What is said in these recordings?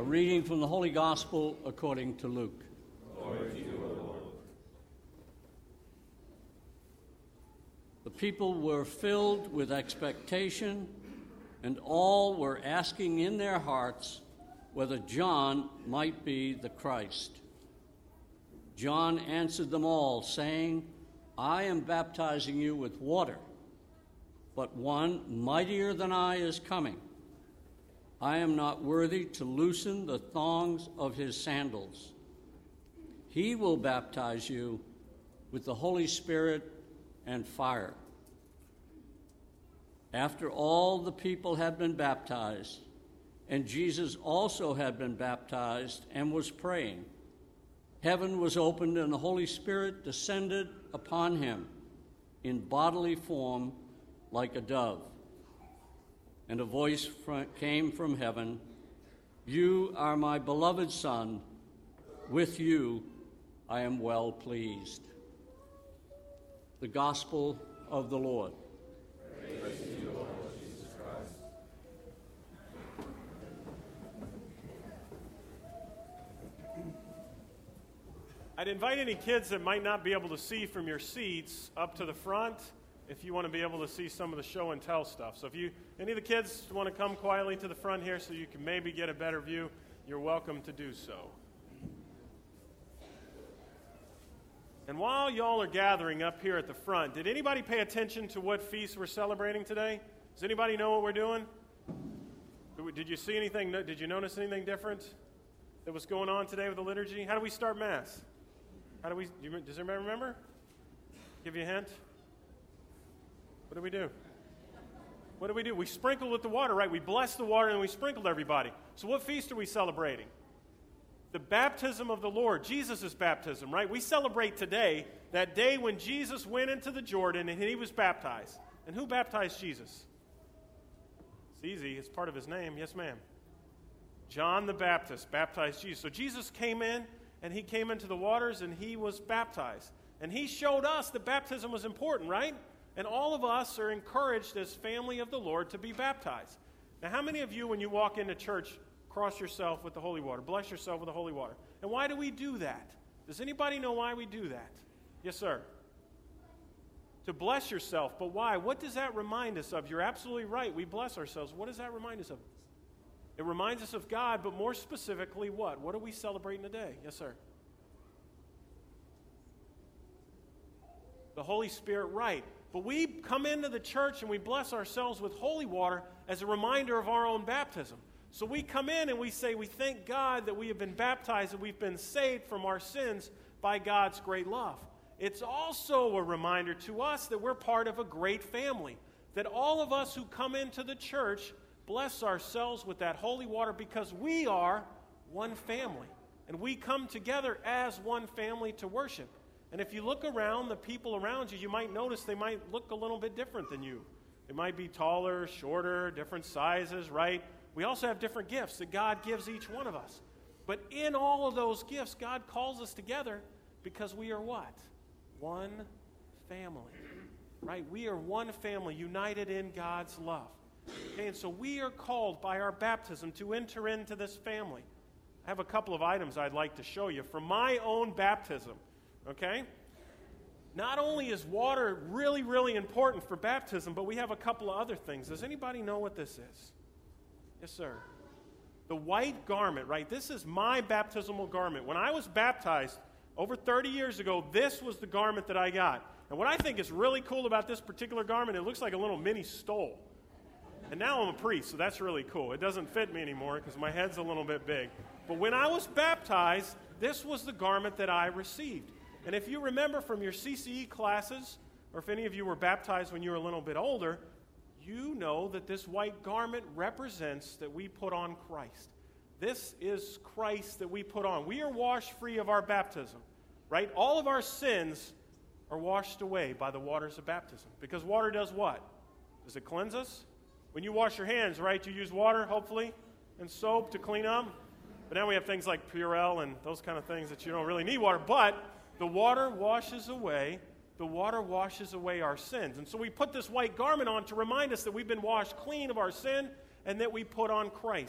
reading from the Holy Gospel according to Luke. Glory to you, O Lord. The people were filled with expectation, and all were asking in their hearts whether John might be the Christ. John answered them all, saying, I am baptizing you with water, but one mightier than I is coming. I am not worthy to loosen the thongs of his sandals. He will baptize you with the Holy Spirit and fire. After all the people had been baptized, and Jesus also had been baptized and was praying, heaven was opened and the Holy Spirit descended upon him in bodily form like a dove. And a voice came from heaven, You are my beloved Son, with you I am well pleased. The Gospel of the Lord. Praise to you, Lord Jesus Christ. I'd invite any kids that might not be able to see from your seats up to the front if you want to be able to see some of the show and tell stuff. So if any of the kids want to come quietly to the front here so you can maybe get a better view, you're welcome to do so. And while y'all are gathering up here at the front, did anybody pay attention to what feast we're celebrating today? Does anybody know what we're doing? Did you see anything? Did you notice anything different that was going on today with the liturgy? How do we start Mass? Does anybody remember? Give you a hint? What do we do? What do we do? We sprinkle with the water, right? We bless the water and we sprinkled everybody. So what feast are we celebrating? The baptism of the Lord, Jesus' baptism, right? We celebrate today, that day when Jesus went into the Jordan and he was baptized. And who baptized Jesus? It's easy. It's part of his name. Yes, ma'am. John the Baptist baptized Jesus. So Jesus came in and he came into the waters and he was baptized. And he showed us that baptism was important, right? And all of us are encouraged as family of the Lord to be baptized. Now, how many of you, when you walk into church, cross yourself with the holy water, bless yourself with the holy water? And why do we do that? Does anybody know why we do that? Yes, sir. To bless yourself, but why? What does that remind us of? You're absolutely right. We bless ourselves. What does that remind us of? It reminds us of God, but more specifically, what? What are we celebrating today? Yes, sir. The Holy Spirit, right. But we come into the church and we bless ourselves with holy water as a reminder of our own baptism. So we come in and we say, we thank God that we have been baptized and we've been saved from our sins by God's great love. It's also a reminder to us that we're part of a great family, that all of us who come into the church bless ourselves with that holy water because we are one family. And we come together as one family to worship. And if you look around, the people around you, you might notice they might look a little bit different than you. They might be taller, shorter, different sizes, right? We also have different gifts that God gives each one of us. But in all of those gifts, God calls us together because we are what? One family, right? We are one family united in God's love. Okay, and so we are called by our baptism to enter into this family. I have a couple of items I'd like to show you from my own baptism, okay? Not only is water really, really important for baptism, but we have a couple of other things. Does anybody know what this is? Yes, sir. The white garment, right? This is my baptismal garment. When I was baptized over 30 years ago, this was the garment that I got. And what I think is really cool about this particular garment, it looks like a little mini stole. And now I'm a priest, so that's really cool. It doesn't fit me anymore because my head's a little bit big. But when I was baptized, this was the garment that I received. And if you remember from your CCE classes, or if any of you were baptized when you were a little bit older, you know that this white garment represents that we put on Christ. This is Christ that we put on. We are washed free of our baptism, right? All of our sins are washed away by the waters of baptism. Because water does what? Does it cleanse us? When you wash your hands, right, you use water, hopefully, and soap to clean them. But now we have things like Purell and those kind of things that you don't really need water. But the water washes away our sins. And so we put this white garment on to remind us that we've been washed clean of our sin and that we put on Christ.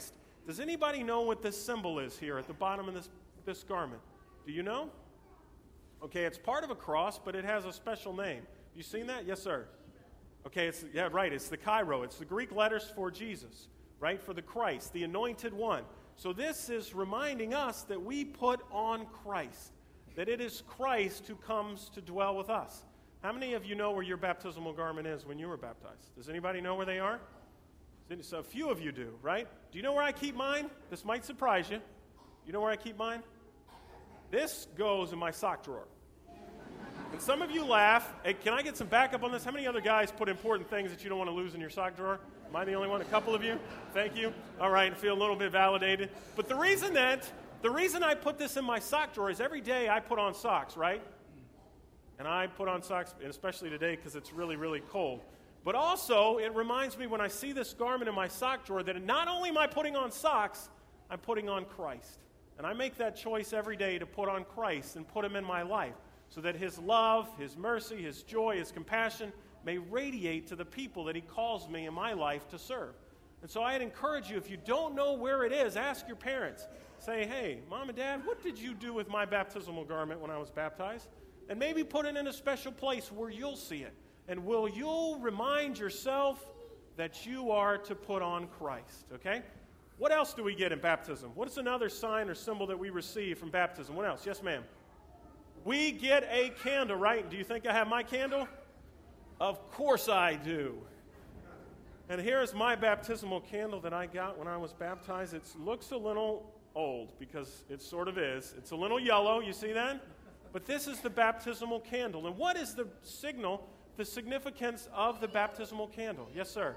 Does anybody know what this symbol is here at the bottom of this garment? Do you know? Okay, it's part of a cross, but it has a special name. You seen that? Yes, sir. Okay, it's the Chi-Rho. It's the Greek letters for Jesus, right? For the Christ, the anointed one. So this is reminding us that we put on Christ, that it is Christ who comes to dwell with us. How many of you know where your baptismal garment is when you were baptized? Does anybody know where they are? So a few of you do, right? Do you know where I keep mine? This might surprise you. You know where I keep mine? This goes in my sock drawer. And some of you laugh. Hey, can I get some backup on this? How many other guys put important things that you don't want to lose in your sock drawer? Am I the only one? A couple of you? Thank you. All right, I feel a little bit validated. But the reason I put this in my sock drawer is every day I put on socks, right? And I put on socks, and especially today because it's really, really cold. But also, it reminds me when I see this garment in my sock drawer that not only am I putting on socks, I'm putting on Christ. And I make that choice every day to put on Christ and put him in my life so that his love, his mercy, his joy, his compassion may radiate to the people that he calls me in my life to serve. And so I'd encourage you, if you don't know where it is, ask your parents. Say, hey, Mom and Dad, what did you do with my baptismal garment when I was baptized? And maybe put it in a special place where you'll see it. And will you remind yourself that you are to put on Christ, okay? What else do we get in baptism? What is another sign or symbol that we receive from baptism? What else? Yes, ma'am. We get a candle, right? Do you think I have my candle? Of course I do. And here's my baptismal candle that I got when I was baptized. It looks a little old because it sort of is. It's a little yellow, you see that? But this is the baptismal candle. And what is the significance of the baptismal candle? Yes, sir.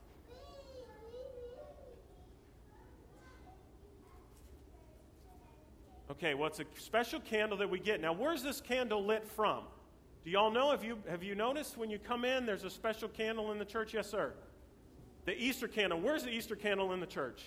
Okay, well, it's a special candle that we get. Now, where's this candle lit from? Do y'all know? Have you noticed when you come in, there's a special candle in the church? Yes, sir. The Easter candle. Where's the Easter candle in the church?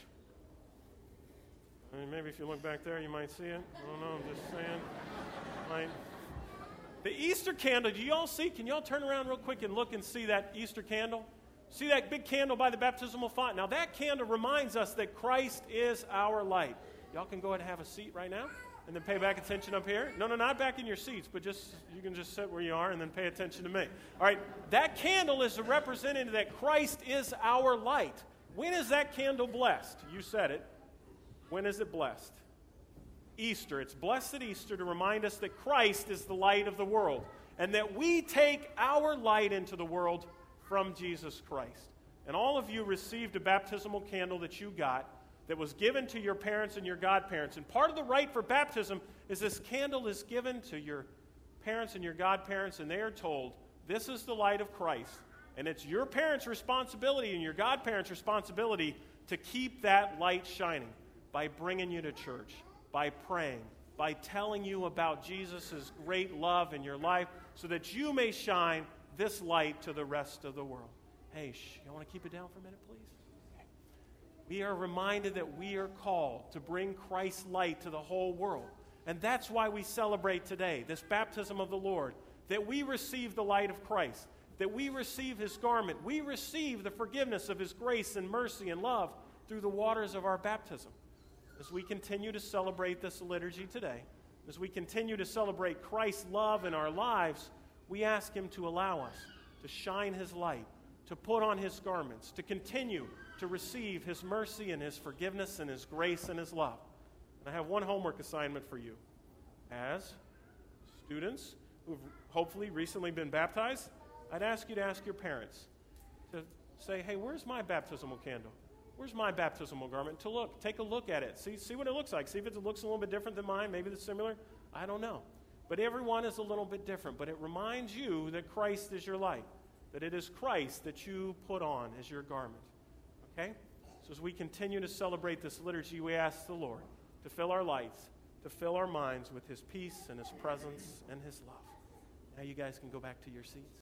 I mean, maybe if you look back there, you might see it. I don't know. I'm just saying. Right. The Easter candle, do y'all see? Can y'all turn around real quick and look and see that Easter candle? See that big candle by the baptismal font? Now, that candle reminds us that Christ is our light. Y'all can go ahead and have a seat right now and then pay back attention up here. No, not back in your seats, but you can just sit where you are and then pay attention to me. All right, that candle is a representative that Christ is our light. When is that candle blessed? You said it. When is it blessed? Easter. It's blessed at Easter to remind us that Christ is the light of the world and that we take our light into the world from Jesus Christ. And all of you received a baptismal candle that you got that was given to your parents and your godparents. And part of the rite for baptism is this candle is given to your parents and your godparents, and they are told, this is the light of Christ. And it's your parents' responsibility and your godparents' responsibility to keep that light shining by bringing you to church, by praying, by telling you about Jesus' great love in your life so that you may shine this light to the rest of the world. Hey, you want to keep it down for a minute, please? We are reminded that we are called to bring Christ's light to the whole world. And that's why we celebrate today, this baptism of the Lord, that we receive the light of Christ, that we receive his garment, we receive the forgiveness of his grace and mercy and love through the waters of our baptism. As we continue to celebrate this liturgy today, as we continue to celebrate Christ's love in our lives, we ask him to allow us to shine his light, to put on his garments, to continue to receive his mercy and his forgiveness and his grace and his love. And I have one homework assignment for you. As students who've hopefully recently been baptized, I'd ask you to ask your parents to say, hey, where's my baptismal candle? Where's my baptismal garment? Take a look at it. See what it looks like. See if it looks a little bit different than mine. Maybe it's similar. I don't know. But everyone is a little bit different. But it reminds you that Christ is your light, that it is Christ that you put on as your garment. Okay? So as we continue to celebrate this liturgy, we ask the Lord to fill our lights, to fill our minds with his peace and his presence and his love. Now you guys can go back to your seats.